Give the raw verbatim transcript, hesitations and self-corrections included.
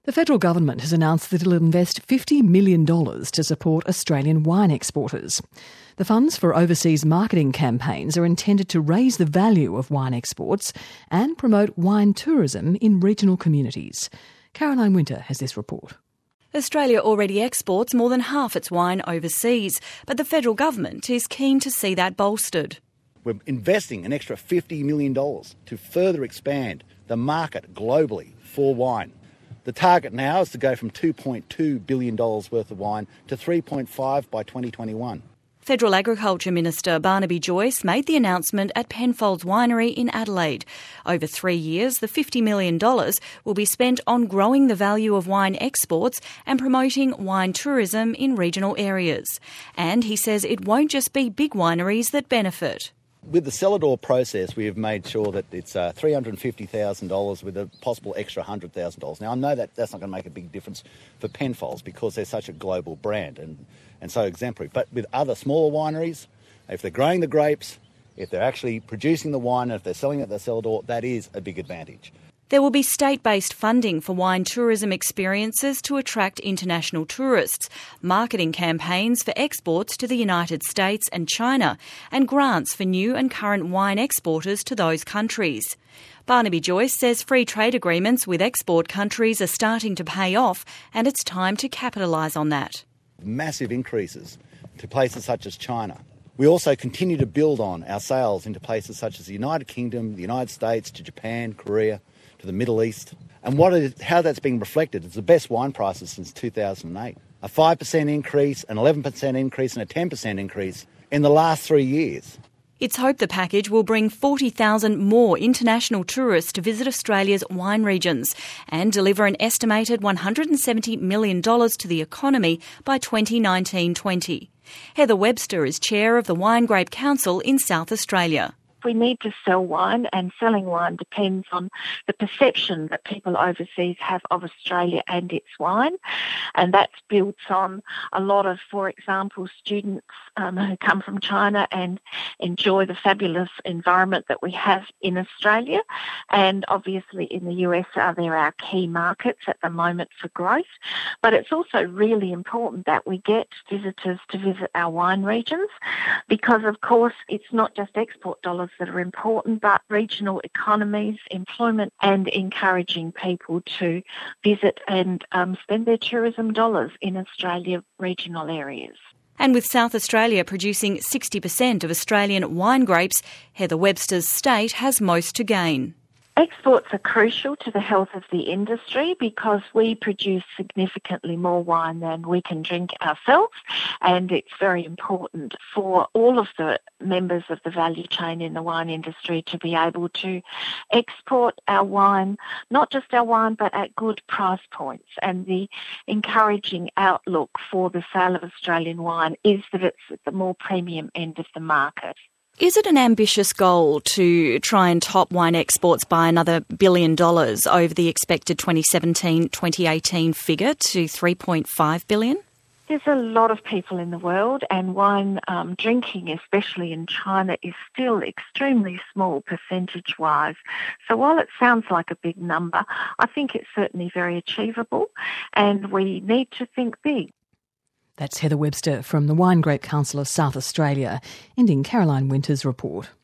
The federal government has announced that it'll invest fifty million dollars to support Australian wine exporters. The funds for overseas marketing campaigns are intended to raise the value of wine exports and promote wine tourism in regional communities. Caroline Winter has this report. Australia already exports more than half its wine overseas, but the federal government is keen to see that bolstered. We're investing an extra fifty million dollars to further expand the market globally for wine. The target now is to go from two point two billion dollars worth of wine to three point five by twenty twenty-one. Federal Agriculture Minister Barnaby Joyce made the announcement at Penfolds Winery in Adelaide. Over three years, the fifty million dollars will be spent on growing the value of wine exports and promoting wine tourism in regional areas. And he says it won't just be big wineries that benefit. With the cellar door process, we have made sure that it's uh, three hundred fifty thousand dollars with a possible extra one hundred thousand dollars. Now, I know that that's not going to make a big difference for Penfolds because they're such a global brand and, and so exemplary. But with other smaller wineries, if they're growing the grapes, if they're actually producing the wine, and if they're selling it at the cellar door, that is a big advantage. There will be state-based funding for wine tourism experiences to attract international tourists, marketing campaigns for exports to the United States and China, and grants for new and current wine exporters to those countries. Barnaby Joyce says free trade agreements with export countries are starting to pay off, and it's time to capitalise on that. Massive increases to places such as China. We also continue to build on our sales into places such as the United Kingdom, the United States, to Japan, Korea, to the Middle East. And what is, how that's being reflected is the best wine prices since two thousand eight. A five percent increase, an eleven percent increase and a ten percent increase in the last three years. It's hoped the package will bring forty thousand more international tourists to visit Australia's wine regions and deliver an estimated one hundred seventy million dollars to the economy by twenty nineteen twenty. Heather Webster is chair of the Wine Grape Council in South Australia. We need to sell wine, and selling wine depends on the perception that people overseas have of Australia and its wine. And that's built on a lot of, for example, students um, who come from China and enjoy the fabulous environment that we have in Australia. And obviously in the U S are there our key markets at the moment for growth. But it's also really important that we get visitors to visit our wine regions because, of course, it's not just export dollars that are important, but regional economies, employment, and encouraging people to visit and um, spend their tourism dollars in Australia regional areas. And with South Australia producing sixty percent of Australian wine grapes, Heather Webster's state has most to gain. Exports are crucial to the health of the industry because we produce significantly more wine than we can drink ourselves, and it's very important for all of the members of the value chain in the wine industry to be able to export our wine, not just our wine, but at good price points. And the encouraging outlook for the sale of Australian wine is that it's at the more premium end of the market. Is it an ambitious goal to try and top wine exports by another billion dollars over the expected twenty seventeen twenty eighteen figure to three point five billion dollars? There's a lot of people in the world, and wine um, drinking, especially in China, is still extremely small percentage-wise. So while it sounds like a big number, I think it's certainly very achievable, and we need to think big. That's Heather Webster from the Wine Grape Council of South Australia, ending Caroline Winter's report.